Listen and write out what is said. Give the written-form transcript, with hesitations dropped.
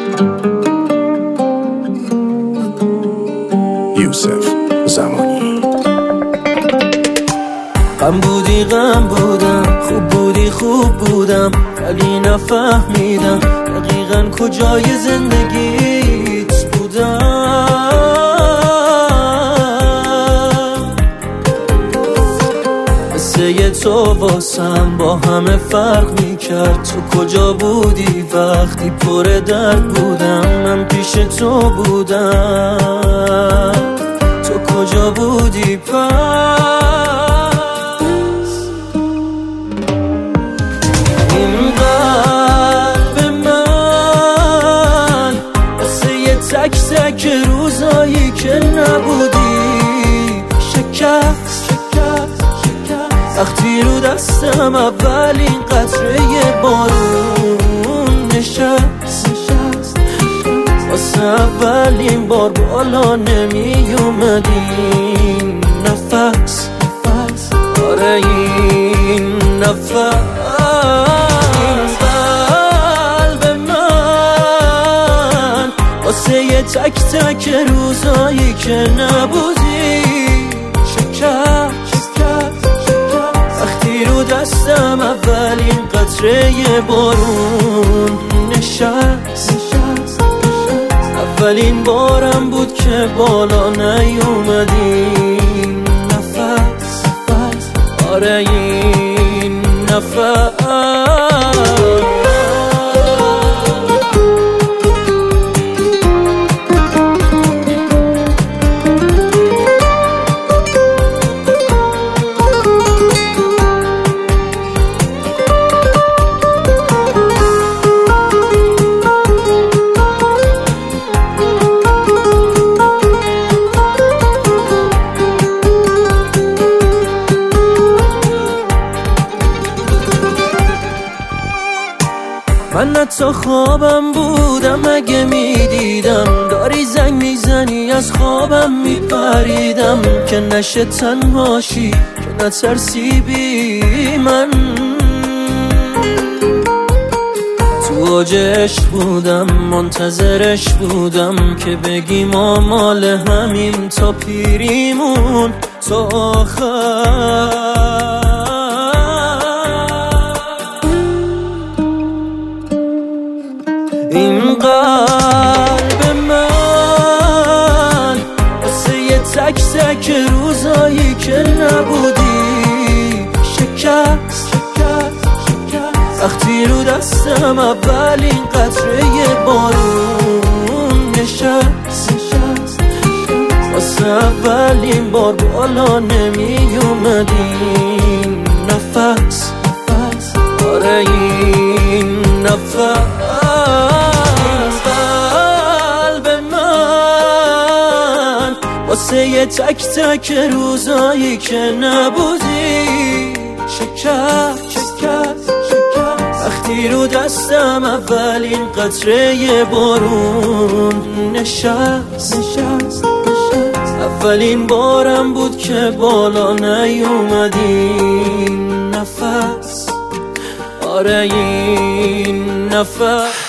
یوسف زمانی. غم بودی غم بودم، خوب بودی خوب بودم، ولی نفهمیدم دقیقاً کجای زندگیت بودم. قصه تو واسم با همه فرق میکرد. تو کجا بودی وقتی پر درد بودم؟ من پیش تو بودم، تو کجا بودی پس؟ این قلب من واسه یه تک تک روزایی که نبودی شکست. وقتی رو دستم اولین قطره بارون نشست، واسه اولین بار بالا نمی اومدی نفس. آره این نفس. این قلب من واسه یه تک تک روزایی که نبودی شکست. وقتی رو دستم اولین قطره بارون نشست، اولین بارم بود که بالا نیومدی نفس. آره این نفس. من حتی خوابم بودم اگه میدیدم داری زنگ میزنی از خوابم میپریدم که نشه تنهاشی، که نترسی بی من. تو اوج عشق بودم منتظرش بودم که بگیم ما مال همین تا پیریمون تا آخر. این قلب من واسه یه تک تک روزایی که نبودی شکست. وقتی رو دستم اولین قطره بارون نشست، واسه اولین بار بالا نمی اومدی نفس. آره این نفس. واسه یه تک تک روزایی که نبودی شکست. وقتی رو دستم اولین قطره بارون نشست، اولین بارم بود که بالا نیومدی نفس. آره این نفس.